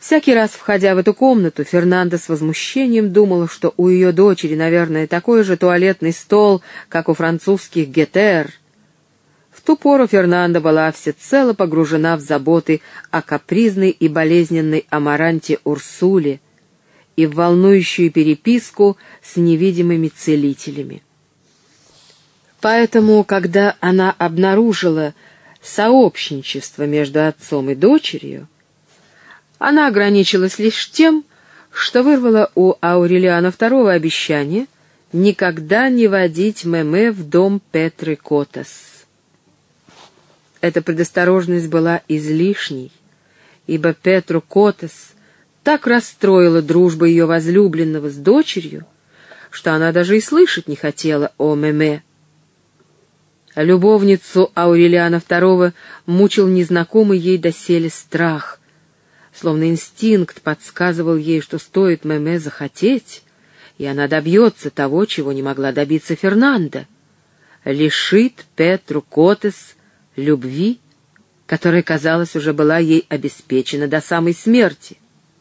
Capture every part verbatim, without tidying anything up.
Всякий раз, входя в эту комнату, Фернанда с возмущением думала, что у ее дочери, наверное, такой же туалетный стол, как у французских гетер. В ту пору Фернанда была всецело погружена в заботы о капризной и болезненной Амаранте Урсуле и в волнующую переписку с невидимыми целителями. Поэтому, когда она обнаружила сообщничество между отцом и дочерью, она ограничилась лишь тем, что вырвала у Аурелиана второго обещание никогда не водить Меме в дом Петры Котес. Эта предосторожность была излишней, ибо Петру Котес так расстроила дружба ее возлюбленного с дочерью, что она даже и слышать не хотела о Меме. Любовницу Аурелиана второго мучил незнакомый ей доселе страх, словно инстинкт подсказывал ей, что стоит Меме захотеть, и она добьется того, чего не могла добиться Фернанда, лишит Петру Котес любви, которая, казалось, уже была ей обеспечена до самой смерти.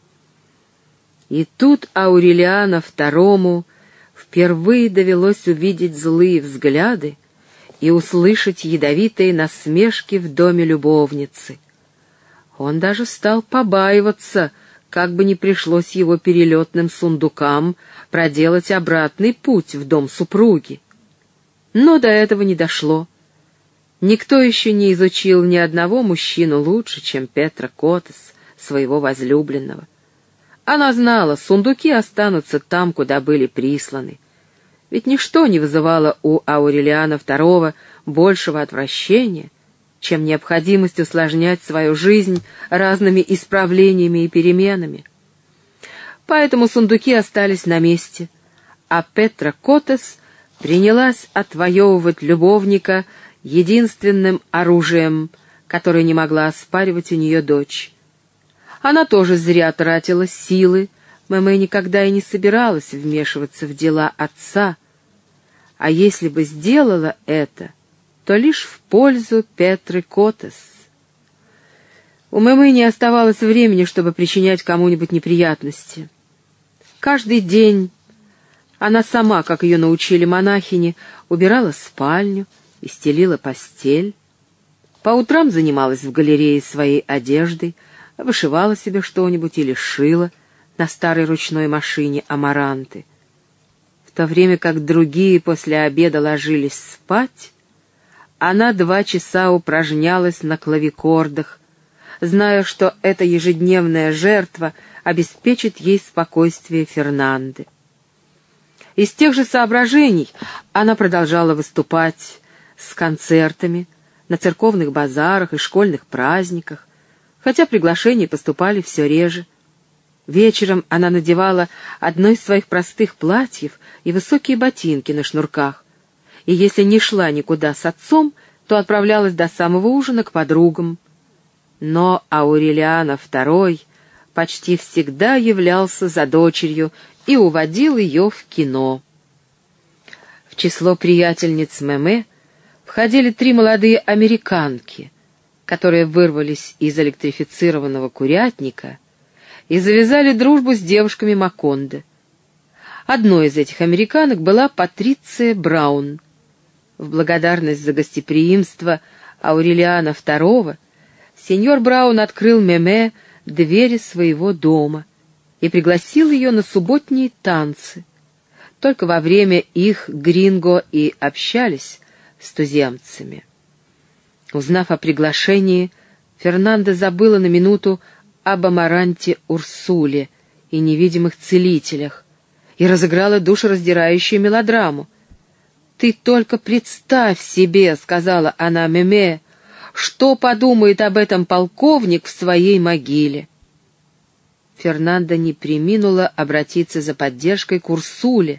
И тут Аурелиану второму впервые довелось увидеть злые взгляды и услышать ядовитые насмешки в доме любовницы. Он даже стал побаиваться, как бы не пришлось его перелетным сундукам проделать обратный путь в дом супруги. Но до этого не дошло. Никто еще не изучил ни одного мужчину лучше, чем Петра Котес, своего возлюбленного. Она знала, сундуки останутся там, куда были присланы. Ведь ничто не вызывало у Аурелиана второго большего отвращения, чем необходимость усложнять свою жизнь разными исправлениями и переменами. Поэтому сундуки остались на месте, а Петра Котес принялась отвоевывать любовника единственным оружием, которое не могла оспаривать у нее дочь. Она тоже зря тратила силы, Меме никогда и не собиралась вмешиваться в дела отца, а если бы сделала это, то лишь в пользу Петры Котес. У Мемы не оставалось времени, чтобы причинять кому-нибудь неприятности. Каждый день она сама, как ее научили монахини, убирала спальню и стелила постель. По утрам занималась в галерее своей одеждой, вышивала себе что-нибудь или шила на старой ручной машине амаранты. В то время как другие после обеда ложились спать, она два часа упражнялась на клавикордах, зная, что эта ежедневная жертва обеспечит ей спокойствие Фернанды. Из тех же соображений она продолжала выступать с концертами на церковных базарах и школьных праздниках, хотя приглашения поступали все реже. Вечером она надевала одно из своих простых платьев и высокие ботинки на шнурках, и если не шла никуда с отцом, то отправлялась до самого ужина к подругам. Но Аурелиана второй почти всегда являлся за дочерью и уводил ее в кино. В число приятельниц Меме входили три молодые американки, которые вырвались из электрифицированного курятника и завязали дружбу с девушками Макондо. Одной из этих американок была Патриция Браун. В благодарность за гостеприимство Аурелиана второго сеньор Браун открыл Меме двери своего дома и пригласил ее на субботние танцы. Только во время их гринго и общались с туземцами. Узнав о приглашении, Фернанда забыла на минуту об Амаранте Урсуле и невидимых целителях и разыграла душераздирающую мелодраму. «Ты только представь себе, — сказала она Меме, — что подумает об этом полковник в своей могиле». Фернанда не преминула обратиться за поддержкой к Урсуле.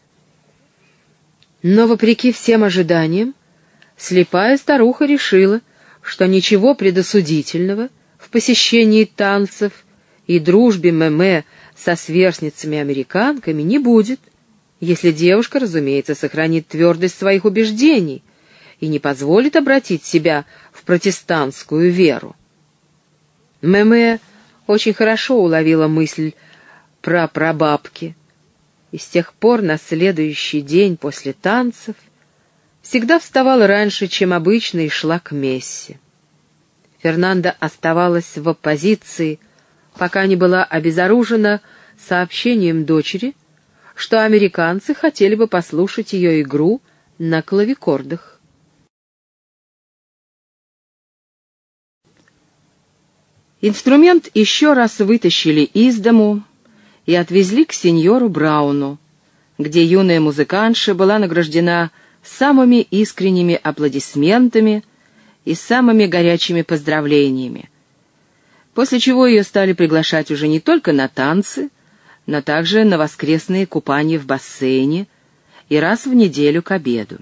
Но, вопреки всем ожиданиям, слепая старуха решила, что ничего предосудительного в посещении танцев и дружбе Меме со сверстницами-американками не будет, если девушка, разумеется, сохранит твердость своих убеждений и не позволит обратить себя в протестантскую веру. Меме очень хорошо уловила мысль про прабабки, и с тех пор на следующий день после танцев всегда вставала раньше, чем обычно, и шла к мессе. Фернанда оставалась в оппозиции, пока не была обезоружена сообщением дочери, что американцы хотели бы послушать ее игру на клавикордах. Инструмент еще раз вытащили из дому и отвезли к сеньору Брауну, где юная музыкантша была награждена самыми искренними аплодисментами и самыми горячими поздравлениями, после чего ее стали приглашать уже не только на танцы, но также на воскресные купания в бассейне и раз в неделю к обеду.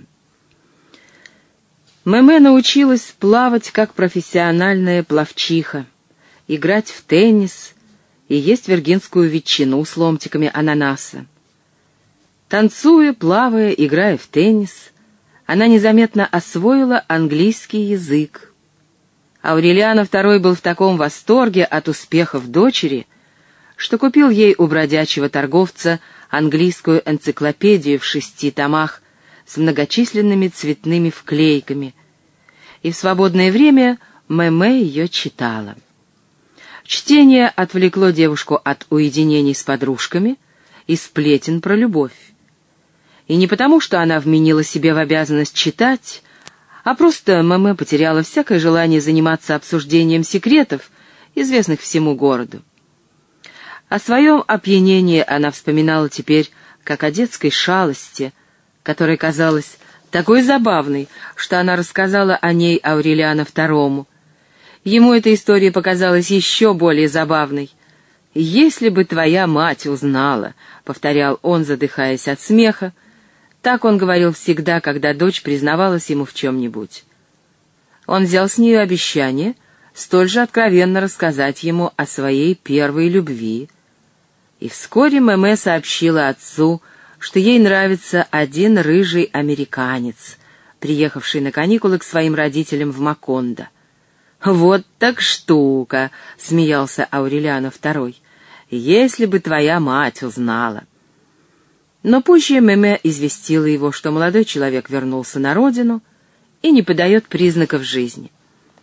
Мэмэ научилась плавать как профессиональная пловчиха, играть в теннис и есть виргинскую ветчину с ломтиками ананаса. Танцуя, плавая, играя в теннис, она незаметно освоила английский язык. Аурелиано второй был в таком восторге от успехов дочери, что купил ей у бродячего торговца английскую энциклопедию в шести томах с многочисленными цветными вклейками, и в свободное время Мэмэ ее читала. Чтение отвлекло девушку от уединений с подружками и сплетен про любовь. И не потому, что она вменила себе в обязанность читать, а просто Мэмэ потеряла всякое желание заниматься обсуждением секретов, известных всему городу. О своем опьянении она вспоминала теперь как о детской шалости, которая казалась такой забавной, что она рассказала о ней Аурелиано второму. Ему эта история показалась еще более забавной. «Если бы твоя мать узнала», — повторял он, задыхаясь от смеха, так он говорил всегда, когда дочь признавалась ему в чем-нибудь. Он взял с нее обещание столь же откровенно рассказать ему о своей первой любви. И вскоре Мэмэ сообщила отцу, что ей нравится один рыжий американец, приехавший на каникулы к своим родителям в Макондо. «Вот так штука!» — смеялся Аурелиано второй. «Если бы твоя мать узнала!» Но позже Мэмэ известила его, что молодой человек вернулся на родину и не подает признаков жизни.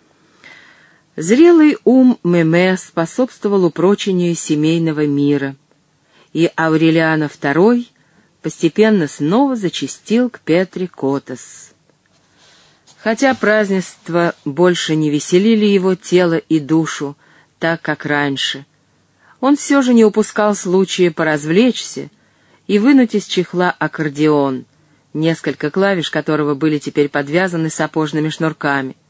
Зрелый ум Мэмэ способствовал упрочению семейного мира, и Аурелиано второй постепенно снова зачастил к Петре Котас. Хотя празднества больше не веселили его тело и душу так, как раньше, он все же не упускал случая поразвлечься и вынуть из чехла аккордеон, несколько клавиш которого были теперь подвязаны сапожными шнурками.